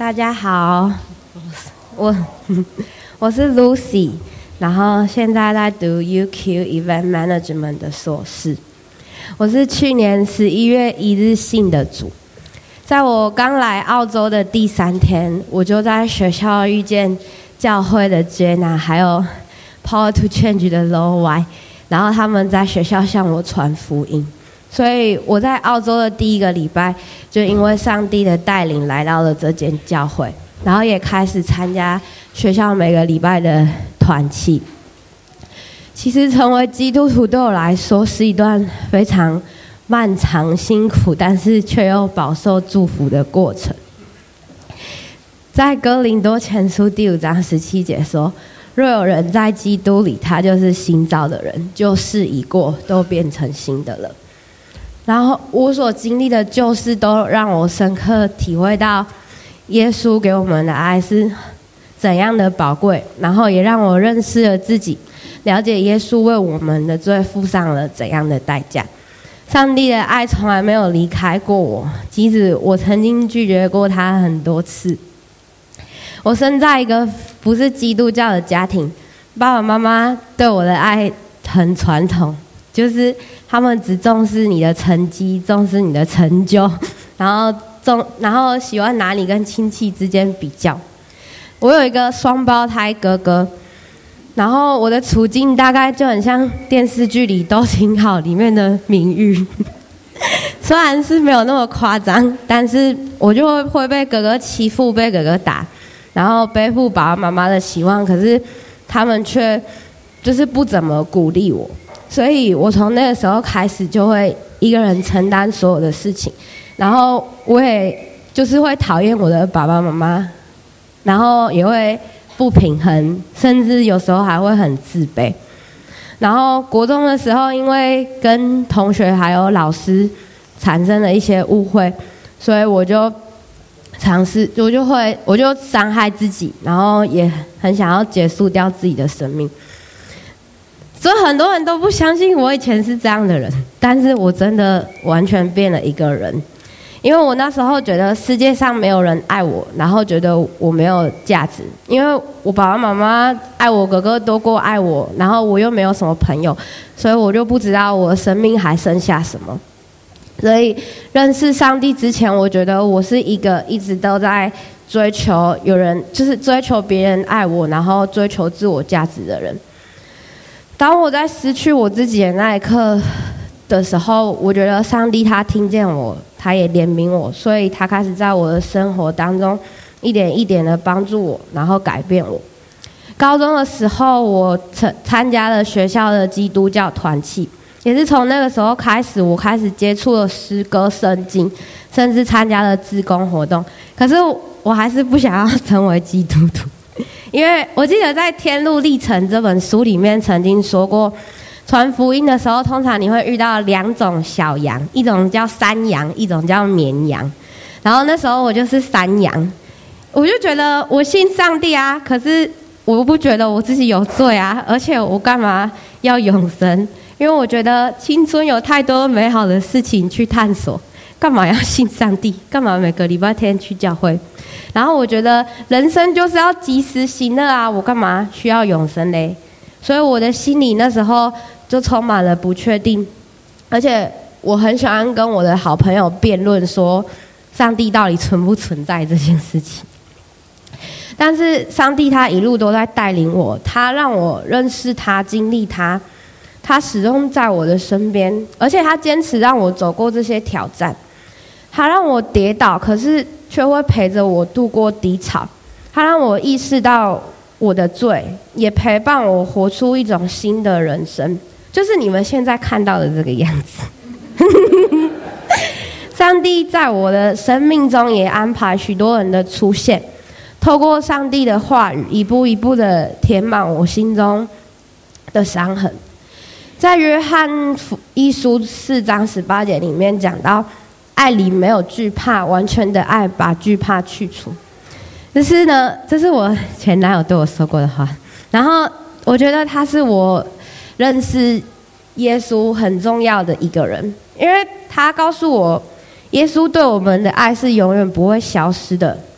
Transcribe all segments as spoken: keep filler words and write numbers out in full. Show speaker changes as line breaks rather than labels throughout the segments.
大家好，我我是 Lucy， 然后现在在读 U Q Event Management 的硕士。我是去年十一月一日信的组，在我刚来澳洲的第三天，我就在学校遇见教会的 Jenna， 还有 Power to Change 的 Low Y， 然后他们在学校向我传福音。所以我在澳洲的第一个礼拜，就因为上帝的带领来到了这间教会，然后也开始参加学校每个礼拜的团契。其实成为基督徒对我来说是一段非常漫长、辛苦，但是却又饱受祝福的过程。在哥林多前书第五章十七节说：“若有人在基督里，他就是新造的人，旧事已过，都变成新的了。”然后我所经历的旧事都让我深刻体会到耶稣给我们的爱是怎样的宝贵，然后也让我认识了自己，了解耶稣为我们的罪付上了怎样的代价。上帝的爱从来没有离开过我，即使我曾经拒绝过他很多次。我生在一个不是基督教的家庭，爸爸妈妈对我的爱很传统，就是他们只重视你的成绩，重视你的成就，然后重，然后喜欢拿你跟亲戚之间比较。我有一个双胞胎哥哥，然后我的处境大概就很像电视剧里都挺好里面的明玉，虽然是没有那么夸张，但是我就会会被哥哥欺负，被哥哥打，然后背负爸爸妈妈的希望，可是他们却就是不怎么鼓励我。所以我从那个时候开始就会一个人承担所有的事情，然后我也就是会讨厌我的爸爸妈妈，然后也会不平衡，甚至有时候还会很自卑。然后国中的时候，因为跟同学还有老师产生了一些误会，所以我就尝试，我就会我就伤害自己，然后也很想要结束掉自己的生命。所以很多人都不相信我以前是这样的人，但是我真的完全变了一个人。因为我那时候觉得世界上没有人爱我，然后觉得我没有价值，因为我爸爸妈妈爱我哥哥多过爱我，然后我又没有什么朋友，所以我就不知道我的生命还剩下什么。所以认识上帝之前，我觉得我是一个一直都在追求有人，就是追求别人爱我，然后追求自我价值的人。当我在失去我自己的那一刻的时候，我觉得上帝他听见我，他也怜悯我，所以他开始在我的生活当中一点一点的帮助我，然后改变我。高中的时候，我参加了学校的基督教团契，也是从那个时候开始，我开始接触了诗歌、圣经，甚至参加了志工活动。可是我还是不想要成为基督徒。因为我记得在《天路历程》这本书里面曾经说过，传福音的时候，通常你会遇到两种小羊，一种叫山羊，一种叫绵羊。然后那时候我就是山羊，我就觉得我信上帝啊，可是我不觉得我自己有罪啊，而且我干嘛要永生？因为我觉得青春有太多美好的事情去探索，干嘛要信上帝？干嘛每个礼拜天去教会？然后我觉得人生就是要及时行乐啊，我干嘛需要永生嘞？所以我的心里那时候就充满了不确定，而且我很喜欢跟我的好朋友辩论说上帝到底存不存在这件事情。但是上帝他一路都在带领我，他让我认识他，经历他，他始终在我的身边，而且他坚持让我走过这些挑战。他让我跌倒，可是却会陪着我度过低潮。他让我意识到我的罪，也陪伴我活出一种新的人生，就是你们现在看到的这个样子。上帝在我的生命中也安排许多人的出现，透过上帝的话语，一步一步的填满我心中的伤痕。在约翰一书四章十八节里面讲到，爱里没有惧怕，完全的爱把惧怕去除。这是呢，这是我前男友对我说过的话。然后我觉得他是我认识耶稣很重要的一个人，因为他告诉我，耶稣对我们的爱是永远不会消失的，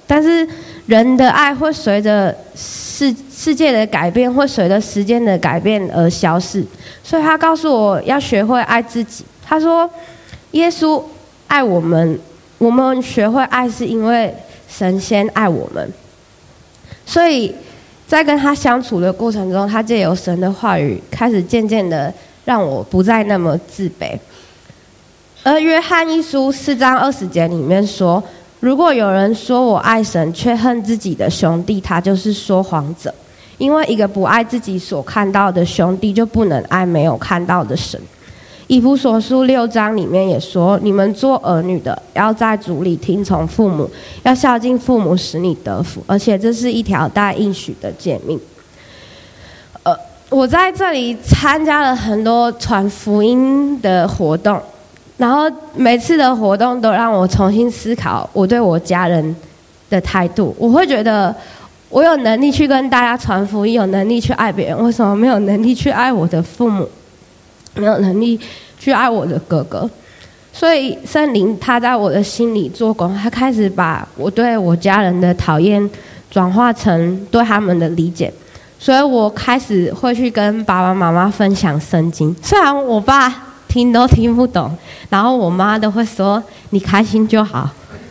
但是人的爱会随着世世界的改变，会随着时间的改变而消逝。所以他告诉我要学会爱自己。他说，耶稣爱我们，我们学会爱是因为神先爱我们。所以在跟他相处的过程中，他藉由神的话语，开始渐渐的让我不再那么自卑。而约翰一书四章二十节里面说，如果有人说我爱神，却恨自己的兄弟，他就是说谎者。因为一个不爱自己所看到的兄弟，就不能爱没有看到的神。以弗所书六章里面也说，你们做儿女的，要在主里听从父母，要孝敬父母，使你得福，而且这是一条带应许的诫命。呃，我在这里参加了很多传福音的活动，然后每次的活动都让我重新思考我对我家人的态度。我会觉得，我有能力去跟大家传福音，有能力去爱别人，为什么没有能力去爱我的父母？没有能力去爱我的哥哥？所以圣灵他在我的心里做工，他开始把我对我家人的讨厌转化成对他们的理解。所以我开始会去跟爸爸妈妈分享圣经，虽然我爸听都听不懂，然后我妈都会说你开心就好，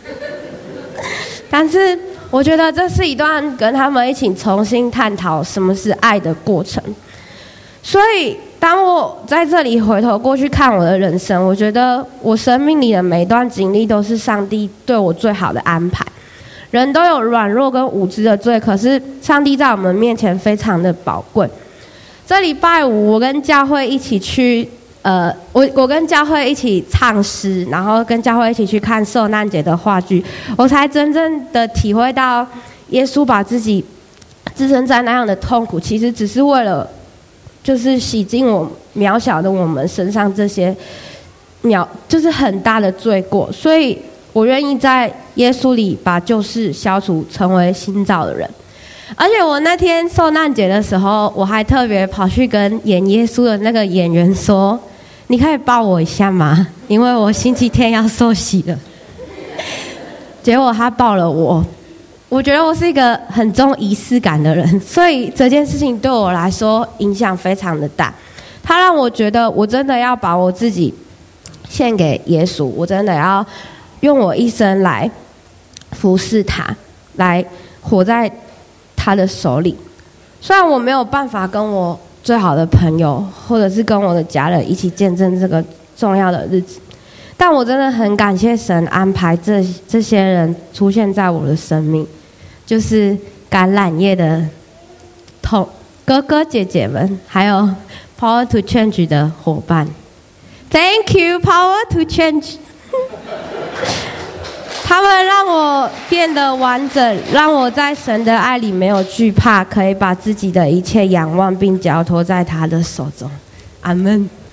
但是我觉得这是一段跟他们一起重新探讨什么是爱的过程。所以当我在这里回头过去看我的人生，我觉得我生命里的每一段经历都是上帝对我最好的安排。人都有软弱跟无知的罪，可是上帝在我们面前非常的宝贵。这礼拜五我跟教会一起去呃，我我跟教会一起唱诗，然后跟教会一起去看受难节的话剧，我才真正的体会到耶稣把自己置身在那样的痛苦，其实只是为了就是洗净我渺小的我们身上这些渺就是很大的罪过。所以我愿意在耶稣里把旧事消除，成为新造的人。而且我那天受难节的时候，我还特别跑去跟演耶稣的那个演员说，你可以抱我一下吗？因为我星期天要受洗了。结果他抱了我。我觉得我是一个很重仪式感的人，所以这件事情对我来说影响非常的大。它让我觉得我真的要把我自己献给耶稣，我真的要用我一生来服侍他，来活在他的手里。虽然我没有办法跟我最好的朋友或者是跟我的家人一起见证这个重要的日子，但我真的很感谢神安排这这些人出现在我的生命，就是橄榄叶的同哥哥姐姐们，还有 Power to Change 的伙伴。Thank you, Power to Change 。他们让我变得完整，让我在神的爱里没有惧怕，可以把自己的一切仰望并交托在他的手中。阿们。